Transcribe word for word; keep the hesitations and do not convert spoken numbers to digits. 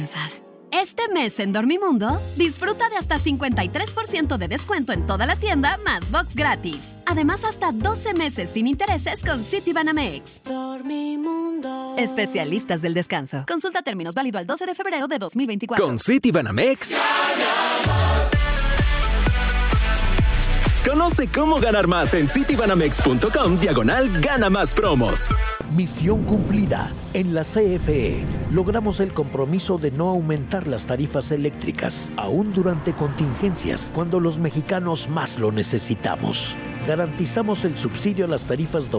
Este mes en Dormimundo, disfruta de hasta cincuenta y tres por ciento de descuento en toda la tienda más box gratis. Además, hasta doce meses sin intereses con Citibanamex. Dormimundo. Especialistas del descanso. Consulta términos, válido al doce de febrero de dos mil veinticuatro. Con Citibanamex. Conoce cómo ganar más en citibanamex.com diagonal gana más promos. Misión cumplida. En la C F E logramos el compromiso de no aumentar las tarifas eléctricas, aún durante contingencias, cuando los mexicanos más lo necesitamos. Garantizamos el subsidio a las tarifas domésticas